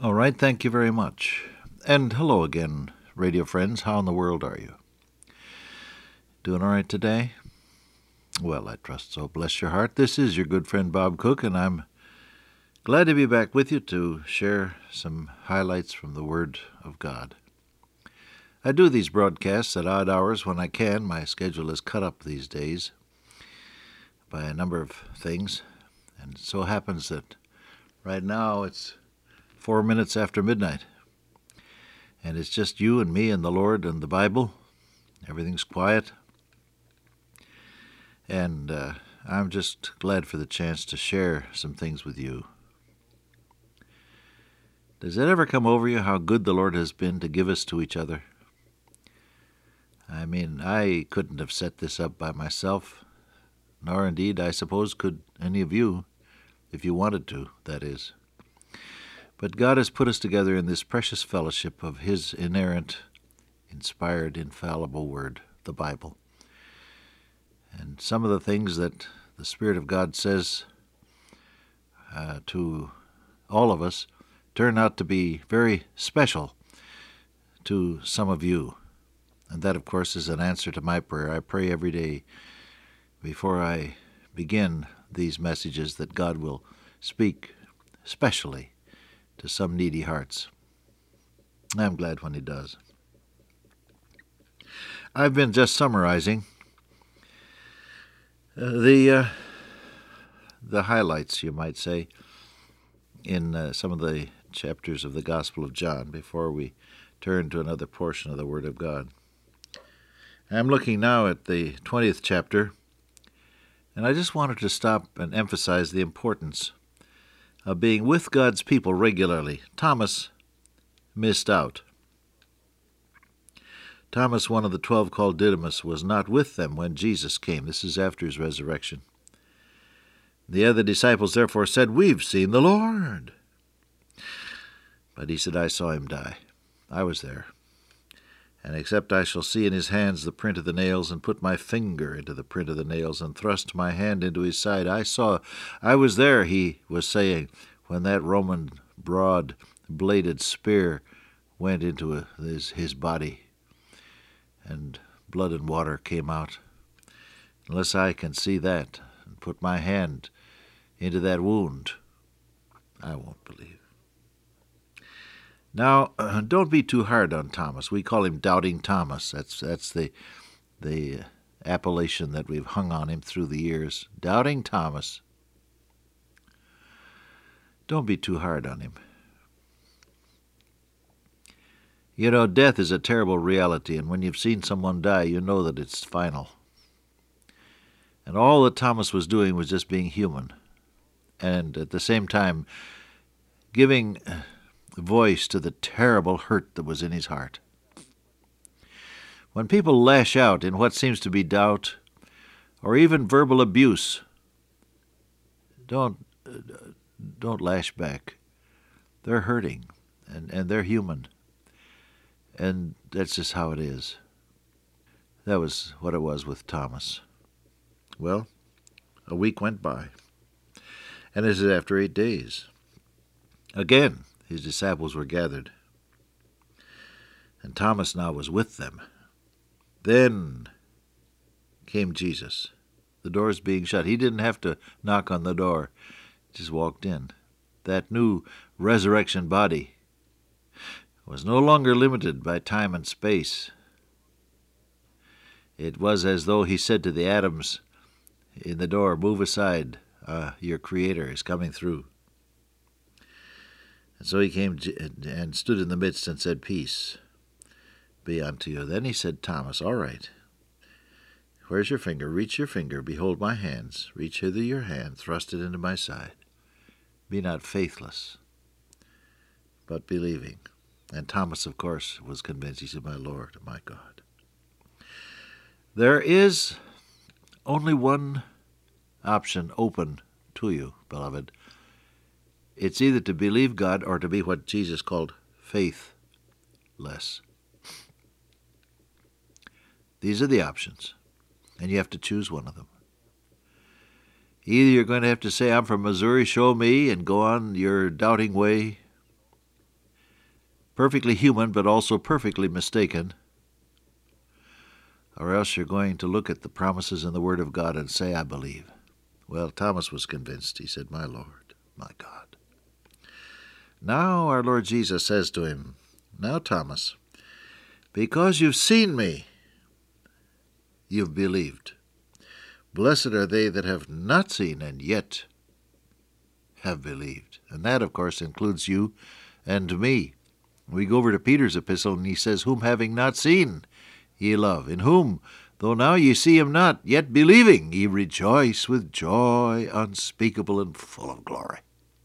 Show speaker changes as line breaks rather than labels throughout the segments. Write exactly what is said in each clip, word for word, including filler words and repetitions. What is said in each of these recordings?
All right, thank you very much. And hello again, radio friends. How in the world are you? Doing all right today? Well, I trust so. Bless your heart. This is your good friend Bob Cook, and I'm glad to be back with you to share some highlights from the Word of God. I do these broadcasts at odd hours when I can. My schedule is cut up these days by a number of things, and it so happens that right now it's four minutes after midnight, and it's just you and me and the Lord and the Bible. Everything's quiet, and uh, I'm just glad for the chance to share some things with you. Does it ever come over you how good the Lord has been to give us to each other? I mean, I couldn't have set this up by myself, nor indeed, I suppose, could any of you, if you wanted to, that is. But God has put us together in this precious fellowship of His inerrant, inspired, infallible Word, the Bible. And some of the things that the Spirit of God says uh, to all of us turn out to be very special to some of you. And that, of course, is an answer to my prayer. I pray every day before I begin these messages that God will speak specially to some needy hearts. I'm glad when He does. I've been just summarizing uh, the uh, the highlights, you might say, in uh, some of the chapters of the Gospel of John before we turn to another portion of the Word of God. I'm looking now at the twentieth chapter, and I just wanted to stop and emphasize the importance of being with God's people regularly. Thomas missed out. Thomas, one of the twelve called Didymus, was not with them when Jesus came. This is after His resurrection. The other disciples therefore said, "We've seen the Lord." But he said, "I saw Him die. I was there. And except I shall see in His hands the print of the nails, and put my finger into the print of the nails, and thrust my hand into His side, I saw, I was there," he was saying, when that Roman broad-bladed spear went into his, his body, and blood and water came out. Unless I can see that and put my hand into that wound, I won't believe. Now, uh, don't be too hard on Thomas. We call him Doubting Thomas. That's that's the the appellation that we've hung on him through the years. Doubting Thomas. Don't be too hard on him. You know, death is a terrible reality, and when you've seen someone die, you know that it's final. And all that Thomas was doing was just being human, and at the same time giving voice to the terrible hurt that was in his heart. When people lash out in what seems to be doubt or even verbal abuse, don't uh, don't lash back. They're hurting, and, and they're human, and that's just how it is. That was what it was with Thomas. Well, a week went by, and this is after eight days. Again, His disciples were gathered, and Thomas now was with them. Then came Jesus, the doors being shut. He didn't have to knock on the door, he just walked in. That new resurrection body was no longer limited by time and space. It was as though He said to the atoms in the door, "Move aside, uh, your Creator is coming through." And so He came and stood in the midst and said, "Peace be unto you." Then He said, "Thomas, all right. Where's your finger? Reach your finger. Behold my hands. Reach hither your hand. Thrust it into my side. Be not faithless, but believing." And Thomas, of course, was convinced. He said, "My Lord and my God." There is only one option open to you, beloved. It's either to believe God or to be what Jesus called faithless. These are the options, and you have to choose one of them. Either you're going to have to say, "I'm from Missouri, show me," and go on your doubting way, perfectly human but also perfectly mistaken, or else you're going to look at the promises in the Word of God and say, I believe. Well, Thomas was convinced. He said, my Lord, my God. Now our Lord Jesus says to him, now, Thomas, because you've seen me, you've believed. Blessed are they that have not seen and yet have believed. And that, of course, includes you and me. We go over to Peter's epistle, and he says, whom having not seen ye love, in whom, though now ye see him not, yet believing, ye rejoice with joy unspeakable and full of glory.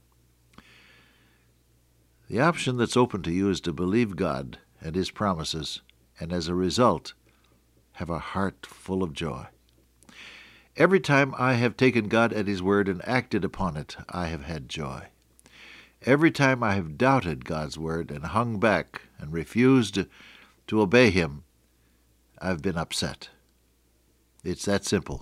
The option that's open to you is to believe God and his promises, and as a result, have a heart full of joy. Every time I have taken God at his word and acted upon it, I have had joy. Every time I have doubted God's word and hung back and refused to obey him, I've been upset. It's that simple.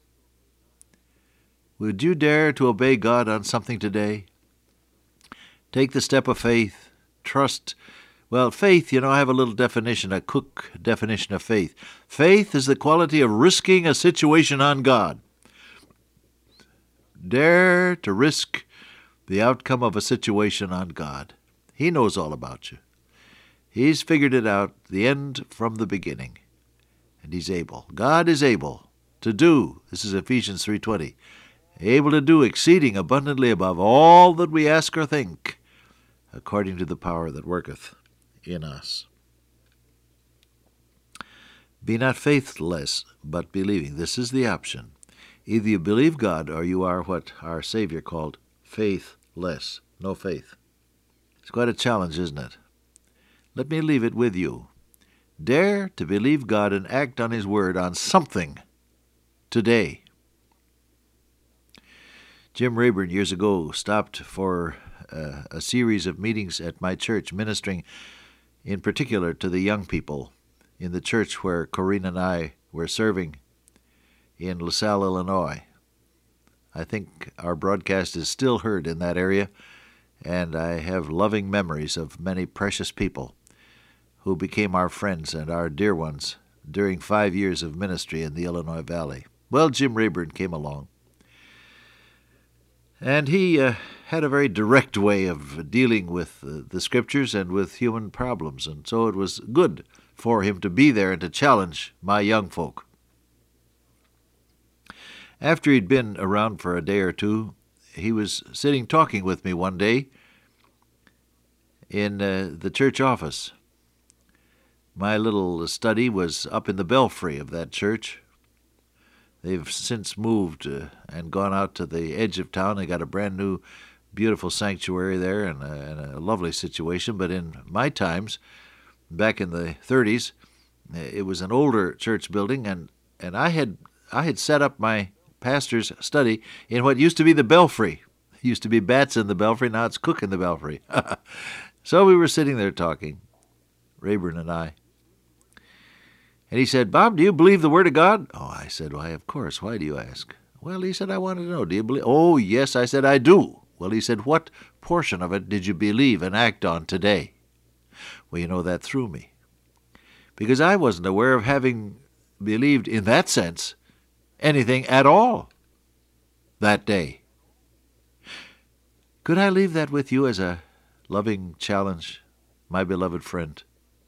Would you dare to obey God on something today? Take the step of faith. Trust. Well, faith, you know, I have a little definition, a Cook definition of faith. Faith is the quality of risking a situation on God. Dare to risk the outcome of a situation on God. He knows all about you. He's figured it out, the end from the beginning. And he's able. God is able to do, this is Ephesians three twenty, able to do exceeding abundantly above all that we ask or think, according to the power that worketh in us. Be not faithless, but believing. This is the option. Either you believe God or you are what our Savior called faithless. No faith. It's quite a challenge, isn't it? Let me leave it with you. Dare to believe God and act on his word on something today. Jim Rayburn years ago stopped for uh, a series of meetings at my church, ministering in particular to the young people in the church where Corinne and I were serving in LaSalle, Illinois. I think our broadcast is still heard in that area, and I have loving memories of many precious people who became our friends and our dear ones during five years of ministry in the Illinois Valley. Well, Jim Rayburn came along, and he uh, had a very direct way of dealing with uh, the Scriptures and with human problems, and so it was good for him to be there and to challenge my young folk. After he'd been around for a day or two, he was sitting talking with me one day in uh, the church office. My little study was up in the belfry of that church. They've since moved uh, and gone out to the edge of town. They got a brand new, beautiful sanctuary there and a, and a lovely situation. But in my times, back in the thirties, it was an older church building, and, and I had I had set up my pastor's study in what used to be the belfry. It used to be bats in the belfry, now it's cook in the belfry. So we were sitting there talking, Rayburn and I. And he said, Bob, do you believe the Word of God? Oh, I said, why, of course. Why do you ask? Well, he said, I want to know, do you believe? Oh, yes, I said, I do. Well, he said, what portion of it did you believe and act on today? Well, you know, that threw me. Because I wasn't aware of having believed, in that sense, anything at all that day. Could I leave that with you as a loving challenge, my beloved friend?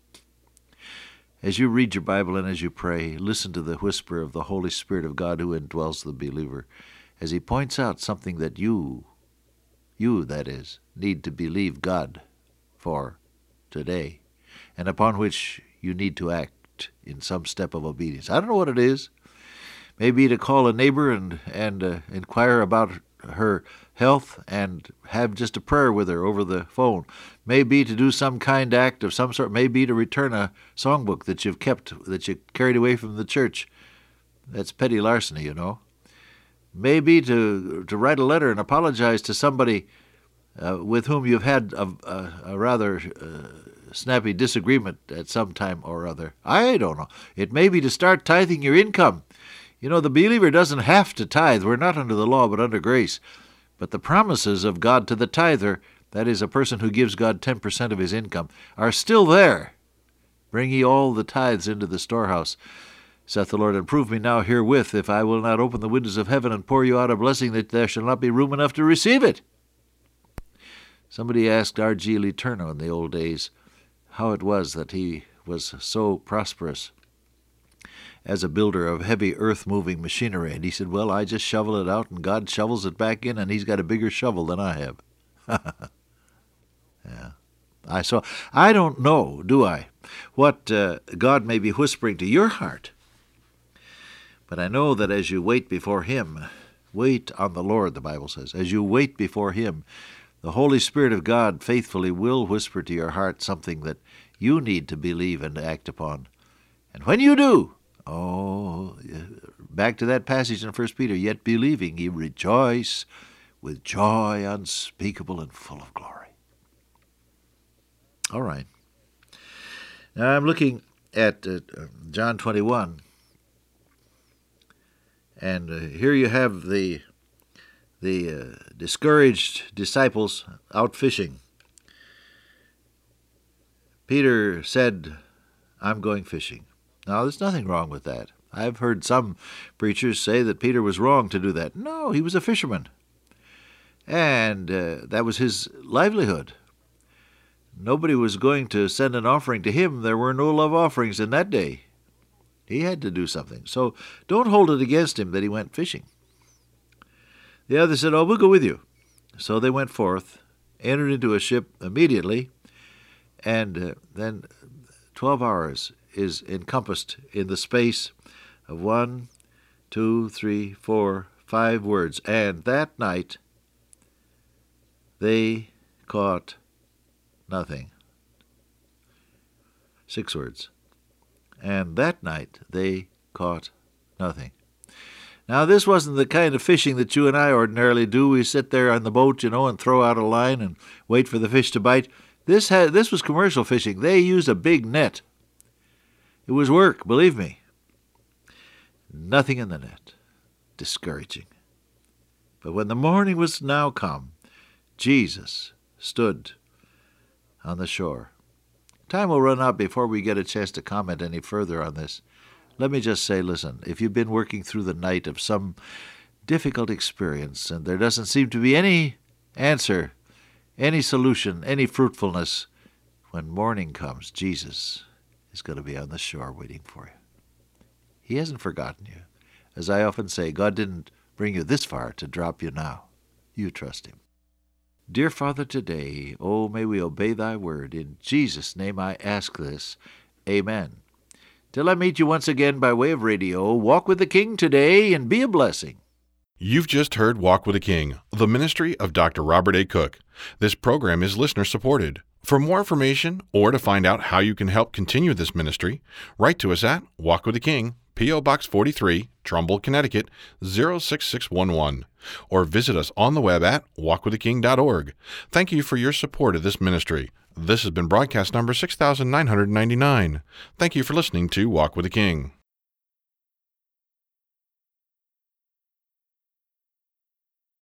As you read your Bible and as you pray, listen to the whisper of the Holy Spirit of God who indwells the believer as he points out something that you, you, that is, need to believe God for today, and upon which you need to act in some step of obedience. I don't know what it is. Maybe to call a neighbor and, and uh, inquire about her health and have just a prayer with her over the phone. Maybe to do some kind act of some sort. Maybe to return a songbook that you've kept, that you carried away from the church. That's petty larceny, you know. Maybe to to write a letter and apologize to somebody uh, with whom you've had a, a, a rather uh, snappy disagreement at some time or other. I don't know. It may be to start tithing your income. You know, the believer doesn't have to tithe. We're not under the law, but under grace. But the promises of God to the tither that is, a person who gives God ten percent of his income, are still there. Bring ye all the tithes into the storehouse, saith the Lord, and prove me now herewith, if I will not open the windows of heaven and pour you out a blessing, that there shall not be room enough to receive it. Somebody asked R G Letourneau in the old days how it was that he was so prosperous as a builder of heavy earth-moving machinery. And he said, well, I just shovel it out, and God shovels it back in, and he's got a bigger shovel than I have. Yeah. I so I don't know, do I, what uh, God may be whispering to your heart. But I know that as you wait before him, wait on the Lord, the Bible says, as you wait before him, the Holy Spirit of God faithfully will whisper to your heart something that you need to believe and act upon. And when you do, oh, back to that passage in First Peter, yet believing ye rejoice with joy unspeakable and full of glory. All right. Now I'm looking at uh, John twenty-one, and uh, here you have the the uh, discouraged disciples out fishing. Peter said, I'm going fishing. Now, there's nothing wrong with that. I've heard some preachers say that Peter was wrong to do that. No, he was a fisherman, and uh, that was his livelihood. Nobody was going to send an offering to him. There were no love offerings in that day. He had to do something. So don't hold it against him that he went fishing. The other said, oh, we'll go with you. So they went forth, entered into a ship immediately, and uh, then twelve hours is encompassed in the space of one, two, three, four, five words. And that night they caught nothing. Six words. And that night they caught nothing. Now, this wasn't the kind of fishing that you and I ordinarily do. We sit there on the boat, you know, and throw out a line and wait for the fish to bite. This had, this was commercial fishing. They used a big net. It was work, believe me. Nothing in the net. Discouraging. But when the morning was now come, Jesus stood on the shore. Time will run out before we get a chance to comment any further on this. Let me just say, listen, if you've been working through the night of some difficult experience and there doesn't seem to be any answer, any solution, any fruitfulness, when morning comes, Jesus is going to be on the shore waiting for you. He hasn't forgotten you. As I often say, God didn't bring you this far to drop you now. You trust him. Dear Father, today, oh, may we obey thy word. In Jesus' name I ask this. Amen. Till I meet you once again by way of radio, walk with the King today and be a blessing.
You've just heard Walk with the King, the ministry of Doctor Robert A. Cook. This program is listener-supported. For more information or to find out how you can help continue this ministry, write to us at Walk with the King, P O. Box forty-three, Trumbull, Connecticut, zero six six one one, or visit us on the web at walk with the king dot org. Thank you for your support of this ministry. This has been broadcast number six thousand nine hundred ninety-nine. Thank you for listening to Walk with the King.